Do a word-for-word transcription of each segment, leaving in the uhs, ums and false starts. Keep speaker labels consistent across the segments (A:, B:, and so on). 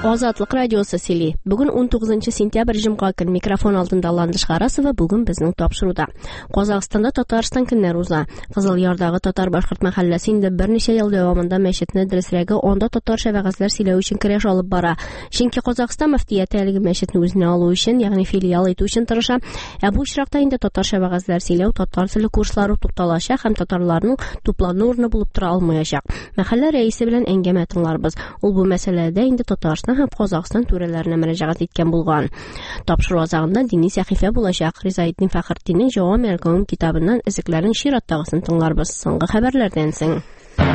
A: Азатлык радиосы сөйли. Бүген он тугызынчы сентябрь җомга көн микрофон алдында Ландыш Гарасова бүген безнең тапшыруда. Казакъстанда Татарстан көннәре уза. Кызылъярдагы татар-башкорт мәхәлләсе инде берничә ел дәвамында мәчетне дөресрәге анда татарча вәгазьләр сөйләү өчен көрәш алып бара. Чөнки Казакъстан мөфтияте әлеге мәчетне үзенә алу өчен, ягъни филиал итү өчен тырыша. Ә бу очракта инде татарча вәгазьләр сөйләү, татар теле курслары тукталачак һәм татарларның туплану урыны булып тора алмаячак. Мәхәллә рәисе белән әңгәмә тыңларбыз. Ул бу мәсьәләдә инде Татарстан һәм Казакъстан түрәләренә мөрәҗәгать иткән булган. Тапшыру азагында дини сәхифә булачак. Ризаетдин Фәхретдиннең Җавам әл-Кавм китабыннан өзекләрен чираттагысын тыңларбыз. Соңгы хәбәрләрдән соң.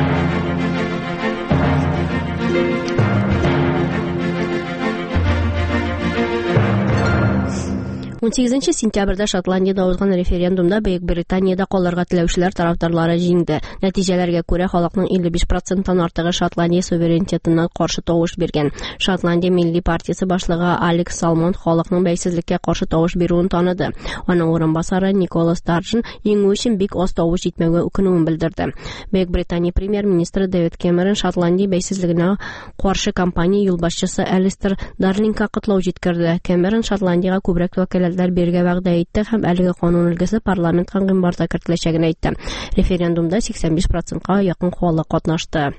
A: он сигезенче сентябрьдә Шотландиядә узган референдумда Бөек Британияда калырга теләүчеләр тарафдарлары җиңде. Нәтиҗәләргә күрә халыкның илле биш проценттан артыгы Шотландия суверенитетына каршы тавыш биргән. Шотландия Милли партиясе башлыгы Алекс Салмон халыкның бәйсезлеккә каршы тавыш бирүен таныды. Аның урынбасары Никола Старджин еңү өчен бик аз тавыш җитмәүгә үкенүен белдерде. Бөек Британия премьер-министры Дэвид Кэмерон Шотландия бәйсезлегенә каршы кампания юлбашчысы Алистер Дарлингка котлау җиткерде. Кэмерон Шотландиягә күбрәк вәкаләтләр бирергә вәгъдә итте һәм әлеге канун өлгесе парламентка гыйнварда кертеләчәген әйтте. Референдумда сиксән биш процентка якын халык катнашты.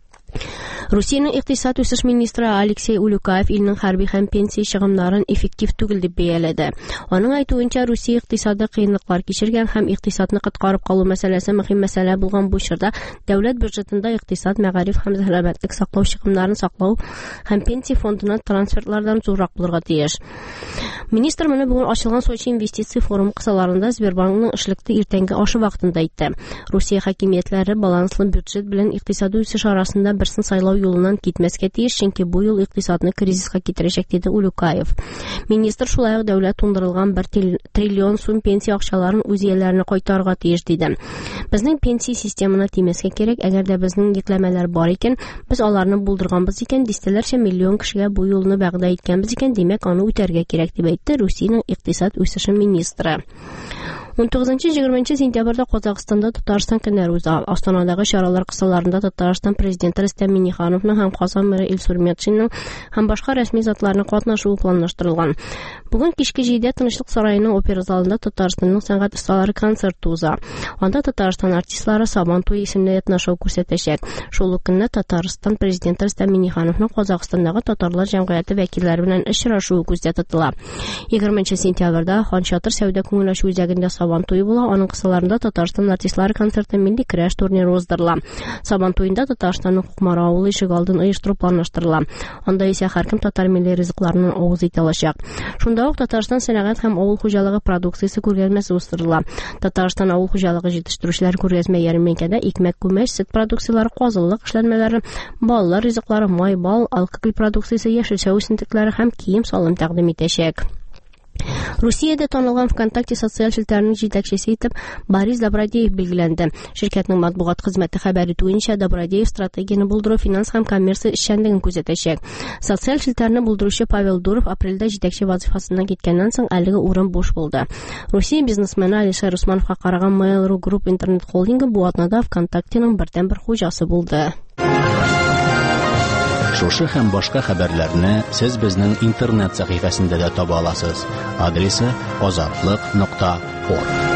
A: Русиянең икътисад үсеш министры Алексей Улюкаев илнең хәрби һәм пенсия чыгымнарын эффектив түгел дип бәяләде. Аның әйтүенчә, Русия икътисады кыенлыклар кичергән һәм икътисадны коткарып калу мәсьәләсе мөһим мәсьәлә булган бу чорда дәүләт бюджетында икътисад, мәгариф һәм сәламәтлек саклау чыгымнарын саклау һәм пенсия фондына трансфертлардан зуррак булырга тиеш. Министр моны бүген ачылган Сочи инвестиция форумы кысаларында Сбербанкның эшлекле иртәнге ашы вакытында әйтте. Русия хакимиятләре баланслы бюджет белән икътисади үсеш арасында берсен сайлау юлынан китмәскә тиеш, чөнки бу ел икътисадны кризиска китерәчәк, диде Улюкаев. Министр шулай ук дәүләт тундырылган бер триллион сум пенсия акчаларын үз ияләренә кайтарырга тиеш, диде. Безнең пенсия системына тимәскә кирәк, әгәр дә безнең йөкләмәләр бар икән, без аларны булдырганбыз икән, дистәләрчә миллион кешегә бу юлны вәгъдә иткәнбез икән, димәк, аны үтәргә кирәк, дип әйтте Русиянең икътисад үсеше министры. он тугызынчы җигерменче сентябрьдә Казакъстанда Татарстан көннәре уза. Астанадагы чаралар кысаларында Татарстан президенты Рөстәм Миңнехановның һәм Казан мэры Илсур Метшинның һәм башка рәсми затларның катнашуы планлаштырылган. Бүген кичке җидедә Тынычлык сараеның опера залында Татарстанның сәнгать осталары концерты уза. Анда Татарстан артистлары Сабан туе исемле этношоу күрсәтәчәк. Шул ук көнне Татарстан президенты Рөстәм Миңнехановның Казакъстандагы татарлар җәмгыяте вәкилләре белән очрашуы күздә тотыла. егерменче сентябрьдә Ханчатыр сәүдә күңелләшү үзәгендә Сабан туе була, аның кысаларында Татарстан артистлары концерты милли көрәш турниры уздырыла. Сабан туенда Татарстанның Кукмара авылы ишек алдын оештыру планлаштырыла. Анда исә һәркем татар милли ризыкларының авыз ите алачак. Шунда ук Татарстан сәнәгать һәм авыл хуҗалыгы продукциясе күргәзмәсе уздырыла. Татарстан авыл хуҗалыгы җитештерүчеләре күргәзмә ярминкәдә икмәк, күмәч, сөт продукцияләре, казылык эшләнмәләре, балалар ризыклары, май, бал, алкоголь продукциясе, яшелчә үсентекләре һәм кием-салым тәкъдим итәчәк. Русиядә танылган ВКонтакте социаль челтәренең җитәкчесе итеп Борис Добродеев билгеләнде. Ширкәтнең матбугат хезмәте хәбәр итүенчә, Добродеев стратегияне булдыру, финанс һәм коммерция эшчәнлеген күзәтәчәк. Социаль челтәрне булдыручы Павел Дуров апрельдә җитәкче вазифасыннан киткәннән соң әлеге урын буш булды. Русия бизнесмены Алишер Усмановка караган Mail.ru Group интернет холдингы бу атнада ВКонтактеның бердәнбер хуҗасы булды.
B: Шушы һәм башка хәбәрләрне сез безнең интернет сәхифәсендә дә таба аласыз. Адресы азатлык нокта орг.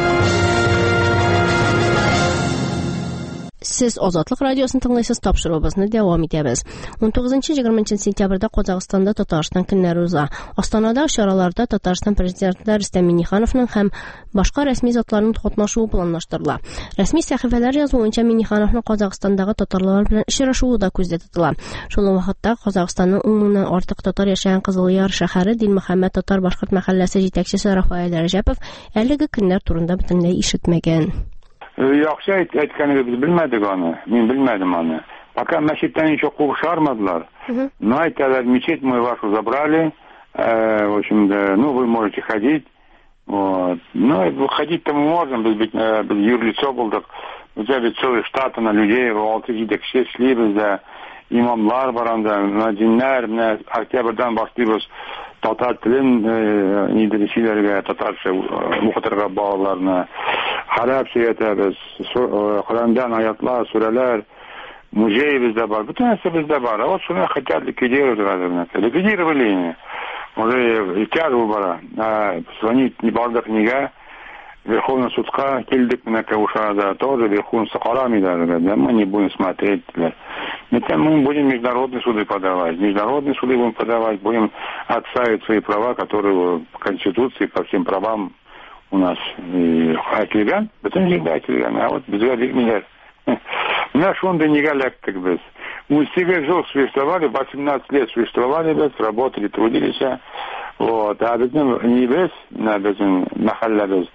A: Сез Азатлык радиосын тыңлайсыз, тапшыруыбызны дәвам итәбез. он тугызынчы җигерменче сентябрьдә Казакъстанда Татарстан көннәре уза. Астанада чараларда Татарстан президенты Рөстәм Миңнехановның һәм башка рәсми затларның катнашуы планлаштырыла. Рәсми сәхифәләр язуынча, Миңнехановның Казакъстандагы татарлар белән очрашуы да күздә тотыла. Шул вакытта Казакъстанның ун меңнән артык татар яшәгән Кызылъяр шәһәре Дилмөхәммәд татар-башкорт мәхәлләсе җитәкчесе Рафаэль Рәҗәпов әлеге көннәр турында бөтенләй ишетмәгән.
C: Яхшы әйткәнегез белмәдек аны. Мин белмәдем аны. Пока мәчеттән ничек куып чыгармадылар. Но әйтәләр, мечеть мы вашу забрали. Э, в общем, да, ну вы можете ходить. Вот. Ну, ходить-то мы можем, без без юрлицо булдык. Үзә бит целый штат на людей, алты җитәкче эшлибез дә, имамлар бар анда, мөәззиннәр, менә октябрьдән башлыйбыз. Татар телен нидерсиләргә, татарча укытырга балаларны. Харап сөйрәтәбез, Корандан аятлар, сүрәләр, muzeyimizde var, bütün hepsi bizde var. O sonra хотят ликвидировать, ликвидировали. Уже тягу бара, звонить не бардак книга, Верховный судка, кельдик на Каушада, тоже Верховный Сахарами даже, да, мы не будем смотреть. Это мы будем международные суды подавать, международные суды будем подавать, будем отстаивать свои права, которые по Конституции, по всем правам у нас. Акилган, это не да, Акилган, а вот без меня. Наш фонды не галяк, как бы. Мы себе жил, существовали, восемнадцать лет существовали, без, работали, трудились. Вот, а без не без, без нахалля без.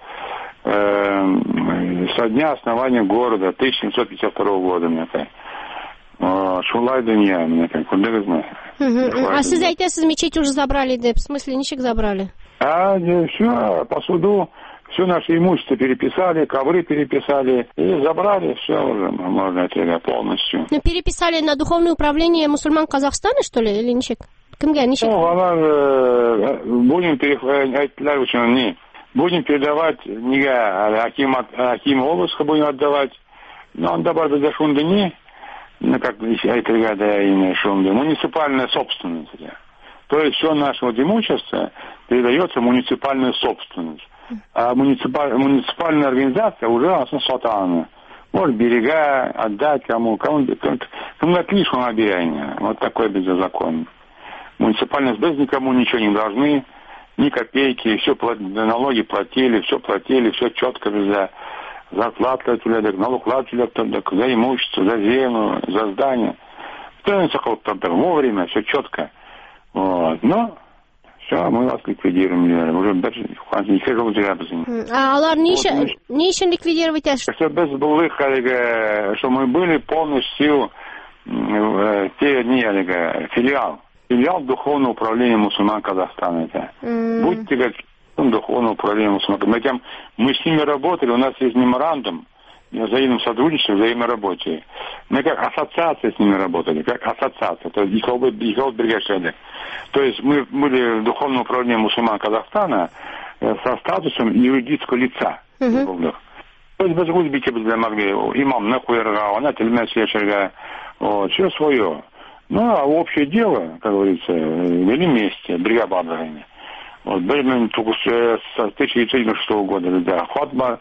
C: Со дня основания города тысяча семьсот пятьдесят второго года, мне кажется. Шулай дунья, мне кажется, куда вы знаете.
A: А сіз айтасыз, мечеть уже забрали, да, в смысле, ничек забрали?
C: А, все, по суду, все наше имущество переписали, ковры переписали, и забрали все уже, можно это полностью.
A: Ну, переписали на Духовное управление мусульман Казахстана, что ли, или ничек? Кімге, ничек?
C: Ну, она, будем переходить, будем передавать, не Аким, Аким областка будем отдавать, но он добавил за шундани, ну, как это года имя шунды, муниципальная собственность. То есть все наше вот имущество передается в муниципальную собственность. А муниципаль, муниципальная организация уже у нас сотана. Может берега отдать кому, кому, кому отлично набирание. Вот такой беззаконие. Муниципальность без никому ничего не должны. Ни копейки, все налоги платили, все платили, все четко за зарплату, налог платили, за имущество, за землю, за здание. Вовремя, все четко. Вот. Но все, мы вас ликвидируем. Уже даже не хожу в
A: А алар не еще ликвидировать?
C: Все без былых, что мы были полностью те дни, филиал. Филиал Духовного управления мусульман Казахстана. Mm. Будьте как Духовного управления мусульман. Мы, мы с ними работали, у нас есть меморандум о взаимном сотрудничестве, взаимной работе. Мы как ассоциация с ними работали, как ассоциация. То есть их бригашеды. То есть мы были в Духовном управлении мусульман Казахстана со статусом юридического лица. Mm-hmm. То есть без узбеки могли имам нахуерга, она тельмя слешерга, все свое. Ну, а общее дело, как говорится, вели вместе, бригада образования. Вот, были с тысяча девятьсот девяносто шестого года, да, Хотба,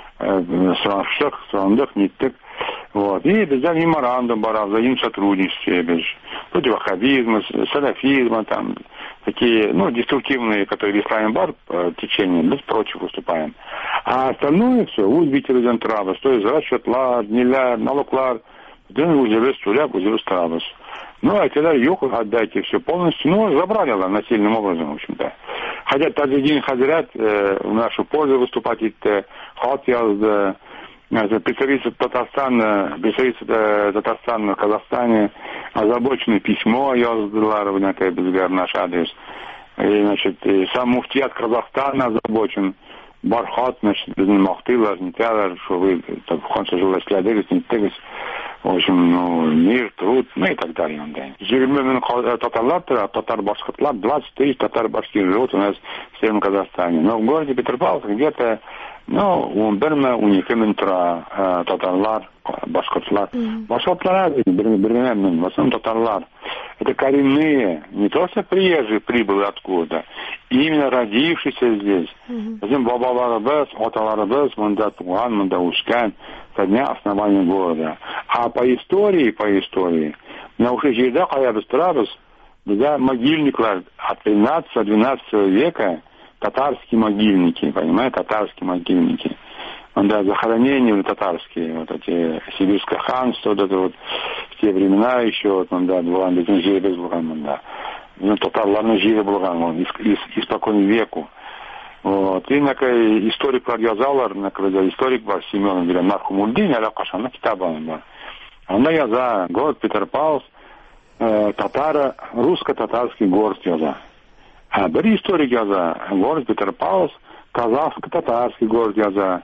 C: Сраншек, Срандых, Ниттык, вот, и без меморандум бара, взаимном сотрудничестве, без противохабизма, салафизма, там, такие, ну, деструктивные, которые ислам бар течения, без прочих выступаем. А остальное все, узбите резентравы, то есть расчетлар, неляр, налоклар, дэн узерес, туляк, узерес травас. Ну, а тогда юху отдайте все полностью. Ну, забрали она насильным образом, в общем-то. Хотя Таджидин Хазрят э, в нашу пользу выступать, это хат язды, представитель Татарстана, представитель Татарстана в Казахстане, озабоченное письмо яздылар, в некой безгар наш адрес. И, значит, и сам муфтият Казахстана озабочен. Бархат, значит, без махтыла, не тяла, что вы в конце жилой складывались, не тегись. В общем, ну, мир, труд, ну и так далее. Жирмен татарлар, татар башкиртлар, двадцать тысяч татар башкир живут у нас в Северном Казахстане. Но в городе Петропавловск где-то, ну, у Берма, у них именно татарлар, башкиртлар. Башкиртлар, беременные, в основном татарлар. Это коренные, не то что приезжие прибыли откуда, именно родившиеся здесь. Затем бабаларыбыз, оталарыбыз, мында туган, мында ушкан, со дня основания города. А по истории, по истории, на уже жерда каябыз турабыз, да, могильниклар от тринадцатого-двенадцатого века, татарские могильники, понимаете, татарские могильники. Да, захоронения татарские, вот эти сибирское ханство, вот это вот в те времена еще, вот, да, была без да. Ну, татарларны живы болган, испокон веку. Вот. И накай историк язалар, накай историк бар Семен билен Мархумульдин, ала кашана китабан бар. Она яза, город Петропавловск, э, татара, русско-татарский город яза. А бери историк яза, город Петропавловск, казахско-татарский город яза.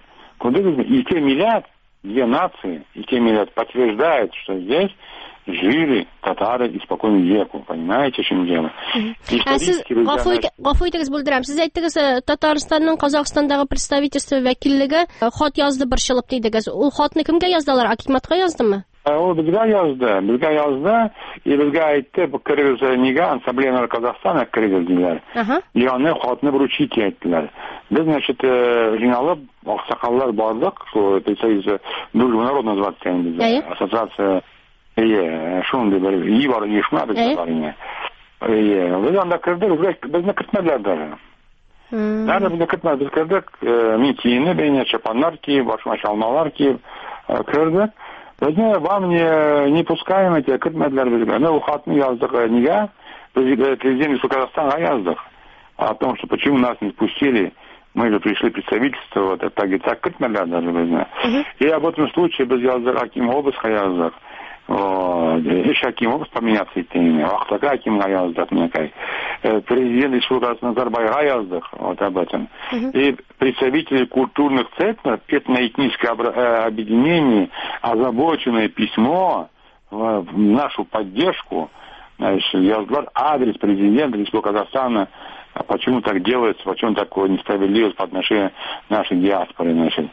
C: И те миллиард, две нации, и те миллиард подтверждают, что здесь жили татары испокон веку, понимаете, в чем дело?
A: Сіз ғафу етіңіз бүлдірем. Сіз айттыңыз, Татарстанның Қазақстандағы представительство вәкиллігі хат язды бір шылып дейдіңіз. Ол хатны кімге яздылар? Акиматқа язды ма?
C: Ул безгә язды, безгә язды, и безгә әйтте, бу Кыргыз нигә Ассамблея Казахстана Кыргыз диләр. И аны хатны вручить әйттеләр. Без, значит, жиналып, аксакаллар бардык, представитель Дружбы народа называется инде, ассоциация, е, шундый бер и бар, оешма бездә бар инде. Е, без анда кырдык, безне көтмәделәр даже. Нәрдә безне көтмәделәр, без кырдык, мин киенеп, бәйнә чапаннар киеп, башыма чалмалар киеп, кырдык. Безне вам не, не пускаем эти көтмәделәр безгә. Ну, хатны яздык нигә? Президент Казахстана яздык. О том, что почему нас не пустили, мы же пришли представительство, вот так и так көтмәделәр даже безне. И об этом случае без яздык Аким областька яздык. Иш Аким область поменяться итене. Вахтака Акимга яздык некай. Президент Республики Назарбаева яздык вот об этом. И представители культурных центров, этноэтническое объединение, озабоченное письмо в нашу поддержку, значит, яздык адрес президента Республики Казахстана, почему так делается, почему такое несправедливость по отношению нашей диаспоры, значит.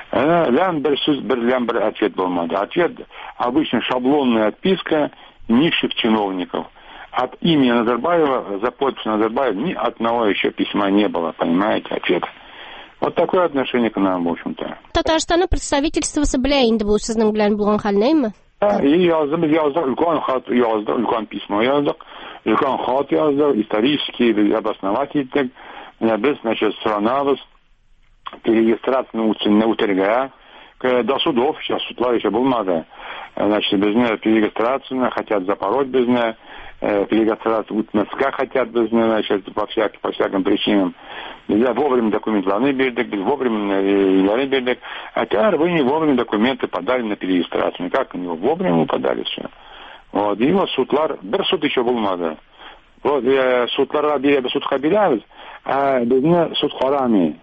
C: Лямбер ответ был. Ответ обычно шаблонная отписка низших чиновников. От имени Назарбаева, за подпись Назарбаева, ни одного еще письма не было, понимаете, ответ. Вот такое отношение к нам, в общем-то.
A: Татарстан представительствосы белән инде бу сезнең белән булган хәл нәйме?
C: И яздым, яздым, өлкән хат яздым, өлкән письмо яздык, өлкән хат яздык, исторически обосновать иттек. Без, значит, странабыз перерегистрацияны үтәргә, до судов, сейчас судлар еще булмады. Значит, безне перерегистрацияны хотят запороть безне, перерегистрацию үтмәскә хотят безне, значит, по всяким, по всяким причинам. Нельзя вовремя документларны бердик, без вовремя илары бердик. А теперь вы не вовремя документы подали на перерегистрацию. Как они вовремя подали все. Вот, и вот судлар, бір суд еще булмады. Вот, судларга бирәбез, судка бирәбез, а безне суд харами.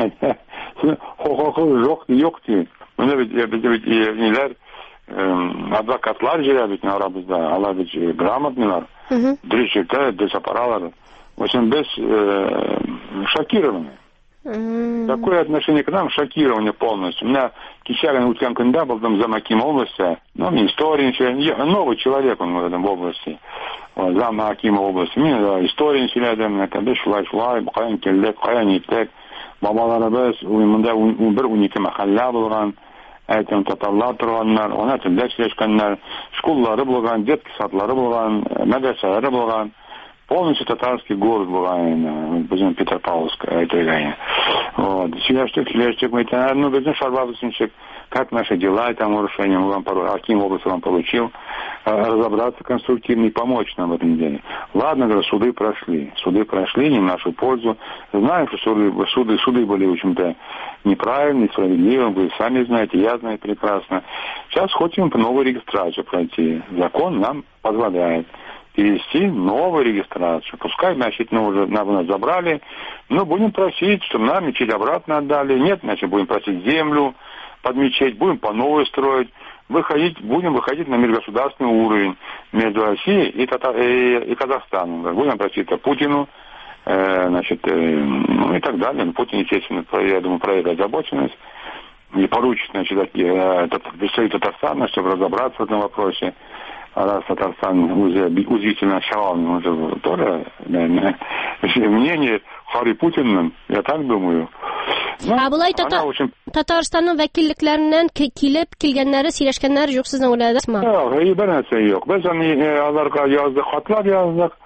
C: Хокукы жоқ, yok ди. Менә бит бит ниләр, адвокатлар җыра бит арабызда, алар бит грамотныйлар. Дөрес җирдә, дөрес апаралар. В общем, без шокированы. Такое отношение к нам шокирование полностью. У меня Кичагин Уткан Кында был там зам Аким области, ну, не история, новый человек он в этом области. Зам Аким области. Мне история рядом, это без шлай-шлай, каян келдек, каян иттек. Бабаларыбыз, монда бер унике мәхәллә булган, әйтәм татарлар торганнар, ана телдә сөйләшкәннәр, школлары булган, детский садлары булган, мәдрәсәләре булган. Полностью татарский город булган, безнең Петропавловск әйтелгән. Вот, сөйләштек, сөйләштек, мәйтәләр, ну, безнең шарбабызынчык, как наши дела, там урушение, вам Аким область вам получил, разобраться конструктивно и помочь нам в этом деле. Ладно, говорю, суды прошли, суды прошли не в нашу пользу. Знаем, что суды, суды, суды были, в общем-то, неправильные, несправедливые, вы сами знаете, я знаю прекрасно. Сейчас хотим по новую регистрацию пройти. Закон нам позволяет перевести новую регистрацию. Пускай, значит, ну, уже нас забрали, но будем просить, чтобы нам мечеть обратно отдали. Нет, значит, будем просить землю под мечеть, будем по новой строить. Выходить, будем выходить на межгосударственный уровень между Россией и, Татар... и, и Казахстаном. Будем просить Путину, э, значит, э, ну и так далее. Путин, естественно, я думаю, проявит озабоченность и поручит, значит, э, представитель Татарстана, чтобы разобраться в этом вопросе. Раз Татарстан уже удивительно шалал, уже тоже, наверное, мнение Хари Путинным, я так думаю.
A: А булай Татарстанның вәкиллекләреннән килеп килгәннәре, сөйләшкәннәре юк сезнең уйларыңызмы?
C: Юк, бер нәрсә юк. Без аны аларга яздык, хатлар яздык.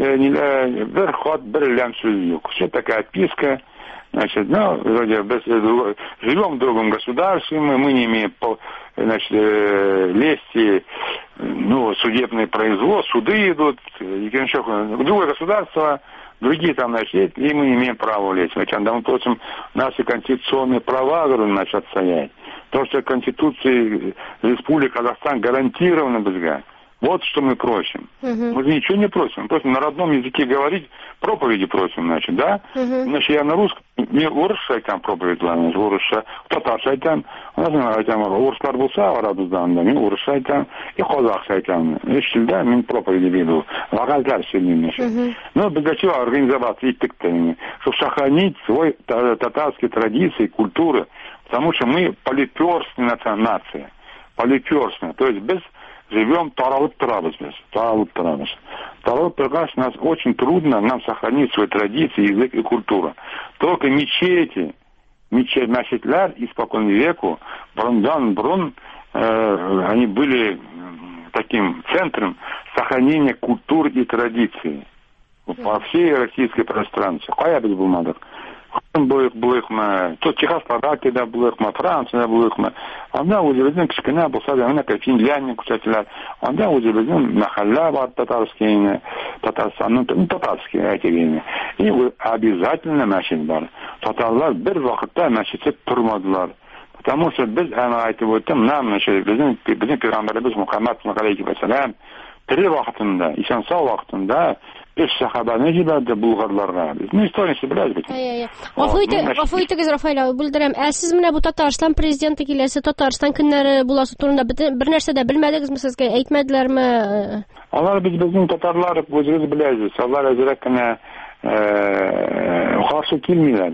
C: Бер хат, бер ләм сүз юк. Все такая отписка. Значит, ну, вроде без, живем в другом государстве, мы, мы не имеем, значит, лести, ну, судебное производство, суды идут, другое государство, другие там, значит, и мы не имеем права лезть. Значит, мы просим наши конституционные права, говорю, начать стоять. То, что Конституции Республики Казахстан гарантировано безга. Вот что мы просим. Uh-huh. Мы ничего не просим. Просим на родном языке говорить, проповеди просим, значит, да? Uh-huh. Значит, я на русском, не орысша айтам проповедь, значит, орысша, татарша айтам, у нас айтам, орыслар болса, арабыздан, да, мен орысша айтам, и казахша айтам. Үш тілде мен проповеди веду, вағазлар сөйлеймін, значит. Uh-huh. Но для чего организоваться и тык-то, чтобы сохранить свой татарские традиции, культуры, потому что мы полиперстная нация. полиперсная. То есть без живем таралып турабыз без. Таралып турабыз. Таралып тургаш нас очень трудно нам сохранить свои традиции, язык и культуру. Только мечети, мечеть, мәчетләр испокон веку, брондан брон, э, они были таким центром сохранения культур и традиций по всей российской пространстве. Кая без бумагах. Булык булыкмы, то Чехословакияда булыкмы, Францияда булыкмы. Анда үзебезнең кичкенә булса да, менә Финляндия күрсәтәләр. Анда үзебезнең мәхәллә бар татарский, Татарстанның татарский әйтегене. И обязательно мәчет бар. Татарлар бер вакытта мәчеттә тормадылар. Потому что без ана әйтеп үттем, нам мәчет безнең безнең пәйгамбәрбез Мөхәммәд саллаллаху алейхи ва саллям тере вакытында, исән сау вакытында Пеш сахабаны җибәрде булгарларга. Безнең историясе беләбез бит.
A: Гафу итегез, Рафаэль, белдерәм. Ә сез менә бу Татарстан президенты киләсе, Татарстан көннәре буласы турында бер нәрсә дә белмәдегезме, сезгә әйтмәделәрме?
C: Алар без безнең татарлар үзебез беләбез. Алар әзрәк кенә каршы килмиләр.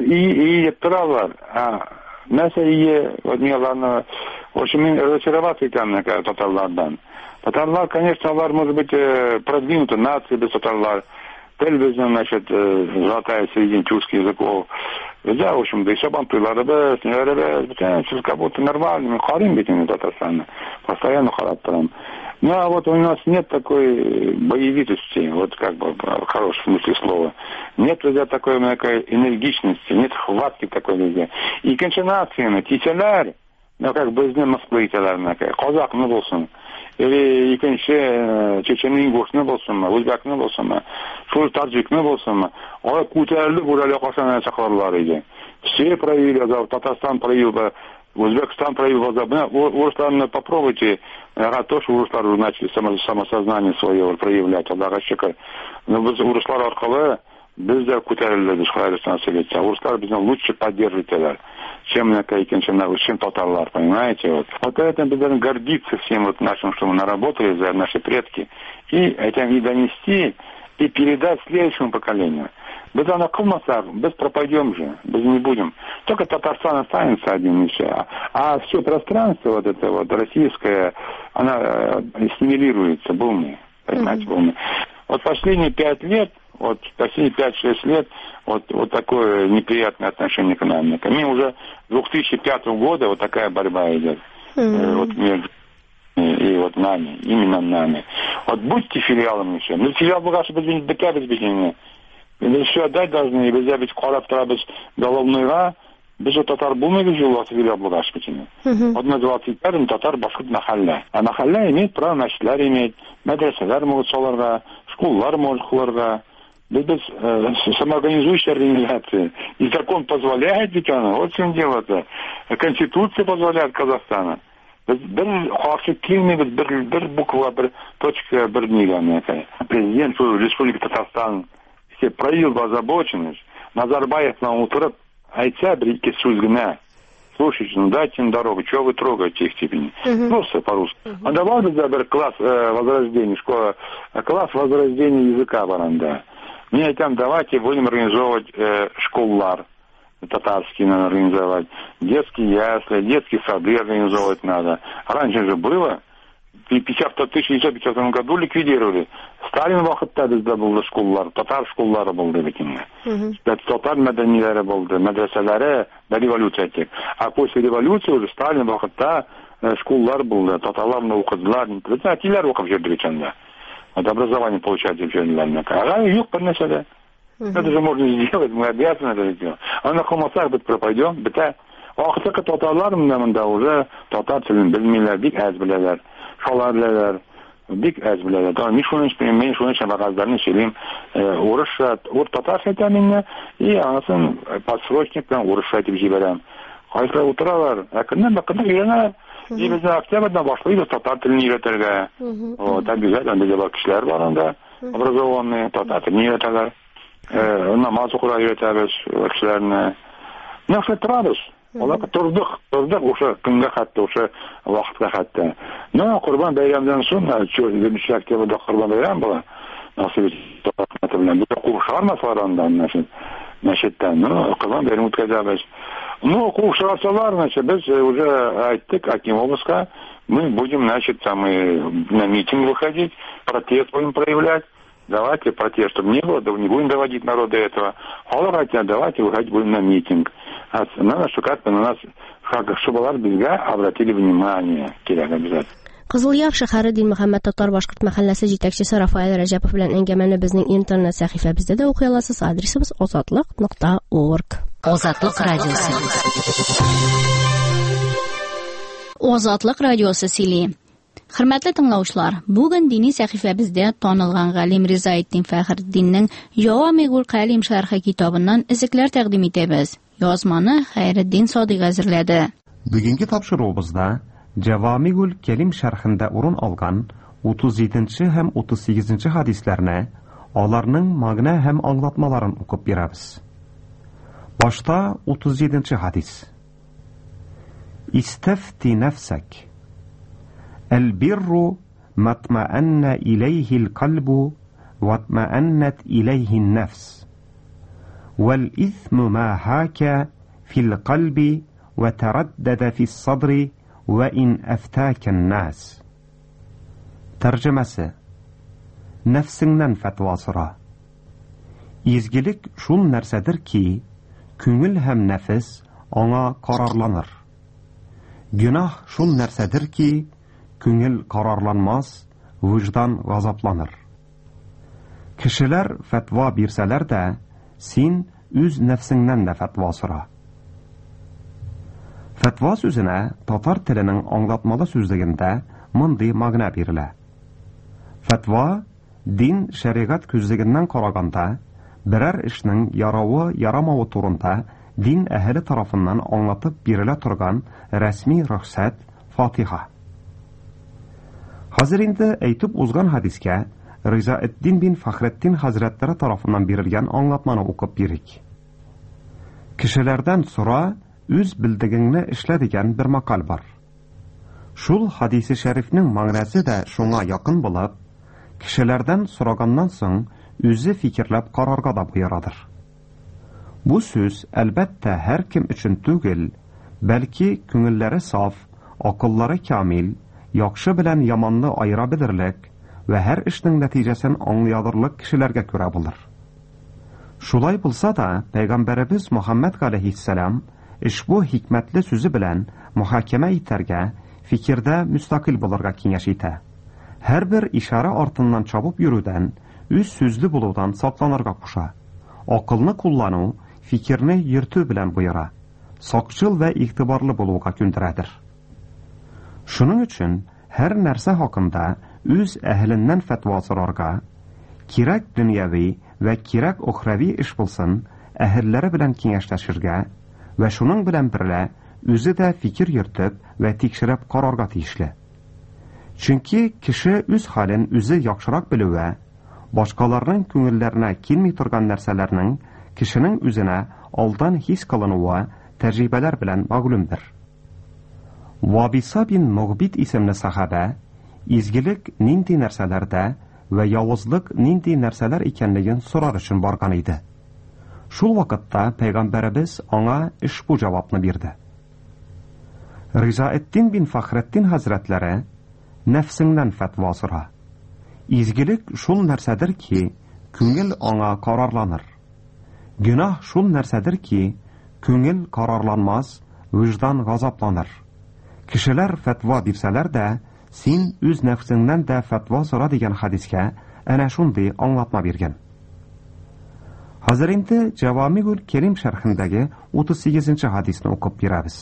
C: И и торалар. Нәрсә ие, вот мне ладно, очень разочароваться икән татарлардан. Татарлар, конечно, алар, может быть, продвинуты нации без татарлар. Тел безнең, значит, золотая середина тюркских языков. Да, в общем, да и сабантуйлары без, неләре без, все как будто нормально. Мы харим бит инде Татарстанны. Постоянно харап торам. Ну, а вот у нас нет такой боевитости, вот как бы в хорошем смысле слова. Нет везде такой некой энергичности, нет хватки такой везде. И конченацияны, тиселәр, ну, как бы безнең Москва итәләр, казак не булсын. Или икенче чеченне ингушны булсынмы, үзбәкне булсынмы, шул таджикны булсынмы, алар күтәрелеп уралга кашана чакырлар иде. Все проявили, Татарстан проявил, Узбекистан проявил, урысларны попробуйте, ага, то, что урыслар начали самосознание свое проявлять, Аллаха шөкер. Но без урыслар аркылы без дә күтәрелдек, Хайрстан Советы. Урыслар безне лучше поддерживают, чем на чем татарлар, понимаете? Вот. Вот это мы должны гордиться всем вот нашим, что мы наработали за наши предки, и это и донести, и передать следующему поколению. Без она кылмаса, без пропадем же, без не будем. Только Татарстан останется один и все. А все пространство вот это вот российское, она снивелируется, булны, понимаете, булны. Вот последние пять лет, вот последние пять-шесть лет, вот, вот такое неприятное отношение к нам. Мне уже с две тысячи пятого года вот такая борьба идет. Mm-hmm. Вот между и вот нами, именно нами. Вот будьте филиалом еще. Ну, филиал был раньше без бека без бежения. Мы все отдать должны, и без быть кораб трабыз головныйга, без татар булмайды жил филиал был раньше бежения. Вот на двадцать пятом татар башкат нахалля. А нахалля имеет право, мәчетләр имеет, мәдрәсәләр могут саларга, школалар может кылырга. Без самоорганизующая организация. И закон позволяет, ведь она, вот в чем дело-то. Конституция позволяет Казахстана. Бер харшы килмейбез, бер бер буква, бер точка, бер нигәне. Президент Республики Татарстан все проявил озабоченность. Назарбаевна утырып әйтсә бер ике сүз генә. Слушайте, ну дайте им дорогу, чего вы трогаете их степени? Просто по-русски. А давай бы бер класс возрождения, школа, класс возрождения языка баранда. Мне там давайте будем организовывать э, школлар, татарские надо организовать, детские ясли, детские сады организовывать надо. Раньше же было, в тысяча девятьсот пятидесятом году ликвидировали. Сталин вакытта бездә булды школлар, татар школлары булды бит инде. Татар мәдәнияләре булды, мәдрәсәләре до революции. А после революции уже Сталин вакытта школлар булды, татарларны укыдылар, әтиләр укып йөрде бит инде. Вот образование получать учебное. А юг поднесет. Это же можно сделать, мы обязаны это сделать. А на Хомасах быть пропадем, бета. А кто татарлар мында уже татар телен белмиләр, бик әз беләләр. Шалар беләләр, бик әз беләләр. Да, мин шуны эшлим, мин шуны эшлим, багазларны сөйлим. Урысча, ур татарча әйтәм и анысын подсрочник белән урысча әйтеп җибәрәм. Кайсы утыралар, ә көннән бакында генә и без октябрьдә башлыйбыз татар телен өйрәтергә. Вот, обязательно бездә бар кешеләр бар анда, образованные, татар телен өйрәтәләр. Намаз укырга өйрәтәбез кешеләрне. Нәрсә торабыз? Алар тордык, тордык ушы көнгә хәтта, ушы вакытка хәтта. Ну, Курбан бәйрәмдән соң, җиденче октябрьдә Курбан бәйрәм була. Насыйп итеп белән бу куршар масларында мәчеттән, ну, Курбан бәйрәм үткәрәбез. Ну, кушалар, значит, biz уже айтtık Акимовска, мы будем, значит, там и на митинг выходить, протест будем проявлять. Давайте протест, чтобы не было, не будем доводить народа этого. Хотя давайте выходить будем на митинг. Надо, что как-то на нас, чтобы bizga обратили внимание, kerak обязательно.
A: Qizilyoq shahri Dinmuhammad Tatar boshqirt mahallasi yetakchisi Rafael Rajapov bilan angamani bizning internet sahifamizda da o'qiy olasiz. Adresimiz ozodlik nuqta org.
D: Ozodlik radiosi. Ozodlik radiosi sili. Hurmatli tinglovchilar, bugun diniy sahifamizda tanilgan G'alim Rizoiddin Faxriddinning Javomigul Qalim sharhi kitobidan iziklar taqdim etamiz. Yozmani Xayriddin Sodiq hozirladi.
E: Bugungi topshiruvimizda Javomigul Kalim sharhida o'rin olgan o'ttiz yedinchi ham o'ttiz sakkizinchi hadislarni, ularning ma'no ham anglatmalarini o'qib beramiz. Boshda o'ttiz yedinchi hadis. Istafti nafsak. Al-birru matma'anna ilayhi al-qalbu wa atma'annat ilayhi an-nafs. Wal-ithmu ma haka fil qalbi wa taraddada fis sadri va in aftakan nas. Tarjimasi: nafsingdan fatvo so'ra. Ezgilik shul narsadirki, ko'ngil ham nafs ona qarorlanir. Gunoh shul narsadirki, ko'ngil qarorlanmas, vijdon g'azablanir. Kishilar fatvo bersalar-da, sen o'z nafsingdan da fatvo so'ra. Fatvo so'zina Tatar tilining anglatmali so'zligida bunday ma'no beriladi. Fatvo din shariat ko'zligidan qaraganda biror ishning yaravi yaramavi to'g'risida din ahli tomonidan anglatib berila turgan rasmiy ruxsat Fotiha. Hozir endi aytib o'zgan hadisga Rizoiddin bin Faxriddin hazratlari tomonidan berilgan anglatmani o'qib berik. Kishilardan so'ra, o'z bildigingni ishla degan bir maqol bor. Shul hadisi sharifning ma'nosi da shunga yaqin bo'lib, kishilardan so'ragandan so'ng o'zi fikrlab qarorga da buyuradir. Bu so'z albatta har kim uchun tugil, balki ko'ngillari sof, aqllari kamil, yaxshi bilan yomonni ayira bilirlik va har ishning natijasini anglaydirlik kishilarga ko'ra bo'lar. Shulay bo'lsa-da, payg'ambarimiz Muhammad alayhissalom ushbu hikmatli so'zi bilan muhokama etarga, fikrda mustaqil bo'lirga kengash etadi. Har bir ishora ortidan chopib yuruvdan, o'z so'zli bo'luvdan saqlanarga qo'sha. Aqlni qo'llanu, fikrni yirtuv bilan buyura. Soqchil va e'tiborli bo'luvga ko'ndiradir. Shuning uchun har narsa haqida o'z ahlidan fatvo so'rarga, kerak dunyoviy va kerak uxraviy ish bo'lsin, ahllari bilan kengashlashirga va shuning bilan birga o'zida fikr yuritib va tekshirib qarorga tegishli. Chunki kishi o'z holini o'zi yaxshiroq bilib, boshqalarning ko'ngillarına kelmay turgan narsalarning kishining o'zina oldin his qilinuvi tajribalar bilan ma'lumdir. Vobisa bin Mughbit ismli sahaba ezgilik nindi narsalarda va yovuzlik nindi narsalar ekanligini so'rar uchun borgan edi. Shul vaqtda payg'ambarimiz ona ushbu javobni berdi. Rizoiddin bin Faxriddin hazratlari nafsingdan fatvo so'ra. Ezgilik shul narsadirki, ko'ngil ona qarorlanir. Gunoh shul narsadirki, ko'ngil qarorlanmas, vijdon g'azablanir. Kishilar fatvo bersalar-da, sen o'z nafsingdan da fatvo so'ra degan hadisga ana shunday anglatma bergan. Hozir endi Javomigul Kalim sharhidagi o'ttiz sakkizinchi hadisni o'qib beramiz.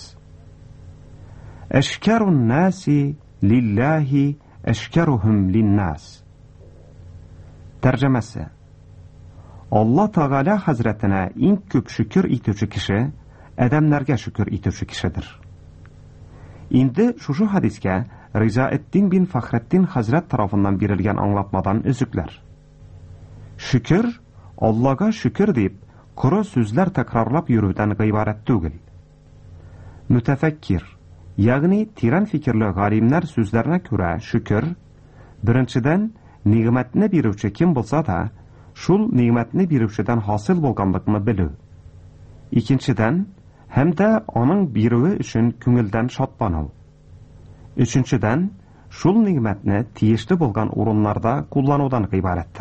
E: Ashkarun nasi lillahi ashkaruhum linnas. Tarjimasi: Alloh Taala hazratına eng ko'p shukr etuvchi kishi odamlarga shukr etuvchi kishidir. Endi shu hadisga Rizoiddin bin Faxriddin hazrat tomonidan berilgan anglatmadan uzuklar. Shukr Allohga shukr deb qora so'zlar takrorlab yuruvdan iborat tugil. Mutafakkir, ya'ni teran fikrli g'alimlar so'zlarına ko'ra shukr birinchidan ne'matni beruvchi kim bo'lsa-da, shul ne'matni beruvchidan hosil bo'lganligini bilu. Ikkinchidan, һәм дә аның бирүе өчен күңелдән шатлану. Өченчедән, шул ниғмәтне тиешле булган урыннарда кулланудан гыйбарәттер.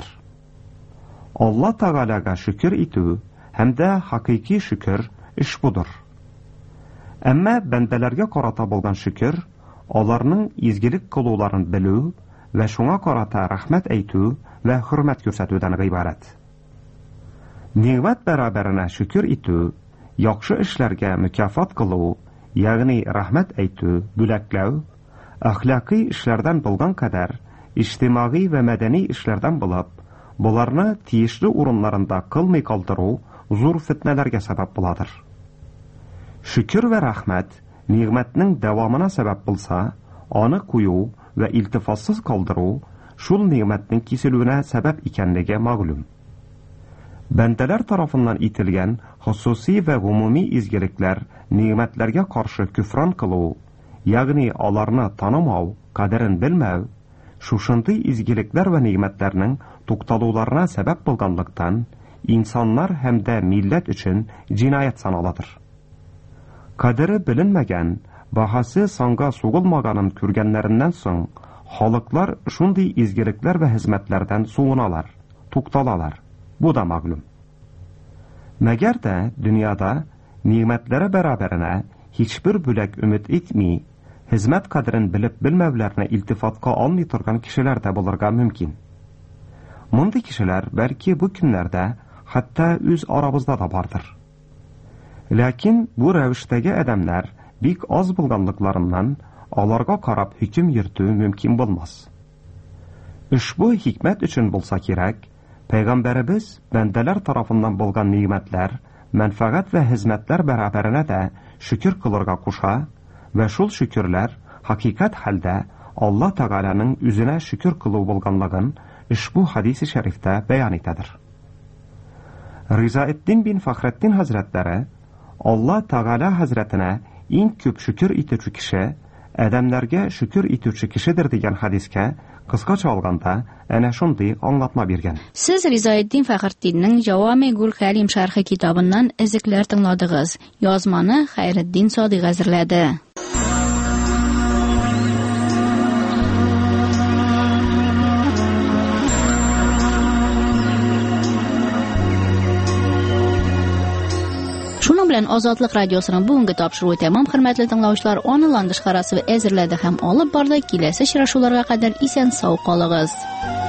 E: Алла Тәгаләгә шөкер итү һәм дә хакыйки шөкер эш будыр. Әмма бәндәләргә карата булган шөкер, аларның изгелек кылуларын белү вә шуңа карата рәхмәт әйтү вә хөрмәт күрсәтүдән гыйбарәт. Ниғмәт бәрабәренә шөкер итү, яхшы эшләргә мөкафат кылу, ягъни рәхмәт әйтү, бүләкләү, әхлакый эшләрдән булган кадәр, иҗтимагый вә мәдәни эшләрдән булып, буларны тиешле урыннарында кылмый калдыру зур фитнәләргә сәбәп буладыр. Шөкер вә рәхмәт ниғмәтнең дәвамына сәбәп булса, аны кую вә илтифатсыз калдыру шул ниғмәтнең киселүенә сәбәп икәнлеге мәгълүм. Бәндәләр тарафыннан ителгән хосуси вә гомуми изгелекләр ниғмәтләргә каршы күфран кылу, ягъни аларны танымау, кадерен белмәү, шушындый изгелекләр вә ниғмәтләрнең тукталуларына сәбәп булганлыктан, инсаннар һәм дә милләт өчен җинаят саналадыр. Кадере беленмәгән, баһасы санга сугылмаганын күргәннәреннән соң, халыклар шундый изгелекләр вә хезмәтләрдән суыналар, тукталалар. Бу да мәгълүм. Мәгәр дә дөньяда ниғмәтләре бәрабәренә һичбер бүләк өмет итми, хезмәт кадерен белеп белмәүләрне илтифатка алмый торган кешеләр дә булырга мөмкин. Мондый кешеләр бәлки бу көннәрдә хәтта үз арабызда да бардыр. Ләкин бу рәвештәге адәмнәр бик аз булганлыкларыннан аларга карап хөкем йөртү мөмкин булмас. Ушбу хикмәт өчен булса кирәк, Пәйгамбәребез бәндәләр тарафыннан булган ниғмәтләр, мәнфәгать вә хезмәтләр бәрабәренә дә шөкер кылырга куша вә шул шөкерләр хакыйкать хәлдә Алла Тәгаләнең үзенә шөкер кылу булганлыгын ушбу хадиси шәрифтә бәян итәдер. Ризаэтдин бин Фахретдин хәзрәтләре Алла Тәгалә хәзрәтенә иң күп шөкер итүче кеше адәмнәргә шөкер итүче кешедер дигән хадискә кыскача алганда әнә шундый аңлатма биргән.
D: Сез Ризаэтдин Фәхретдиннең Җавами-гул Кәлим шәрхи китабыннан изекләр тыңладыгыз. Язманы Хәйретдин Садыйк әзерләде. Шуның белән Азатлык радиосының бүгенге тапшыруы тәмам, хөрмәтле тыңлаучылар, аныйландыш карасы әзерләде һәм алып барды. Киләсе очрашуларга кадәр исән сау калыгыз.